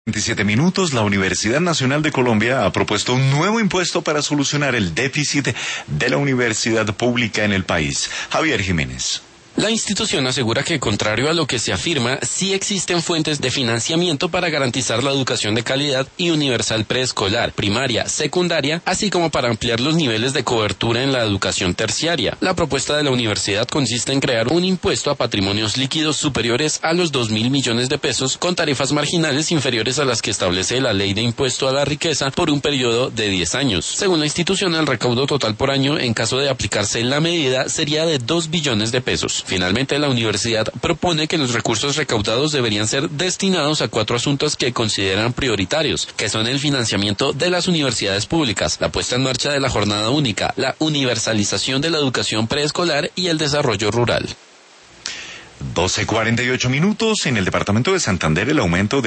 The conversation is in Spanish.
27 minutos, la Universidad Nacional de Colombia ha propuesto un nuevo impuesto para solucionar el déficit de la universidad pública en el país. Javier Jiménez. La institución asegura que, contrario a lo que se afirma, sí existen fuentes de financiamiento para garantizar la educación de calidad y universal preescolar, primaria, secundaria, así como para ampliar los niveles de cobertura en la educación terciaria. La propuesta de la universidad consiste en crear un impuesto a patrimonios líquidos superiores a los 2.000 millones de pesos, con tarifas marginales inferiores a las que establece la Ley de Impuesto a la Riqueza por un periodo de 10 años. Según la institución, el recaudo total por año, en caso de aplicarse la medida, sería de 2 billones de pesos. Finalmente, la universidad propone que los recursos recaudados deberían ser destinados a 4 asuntos que consideran prioritarios, que son el financiamiento de las universidades públicas, la puesta en marcha de la jornada única, la universalización de la educación preescolar y el desarrollo rural. 12:48 minutos. En el departamento de Santander, el aumento de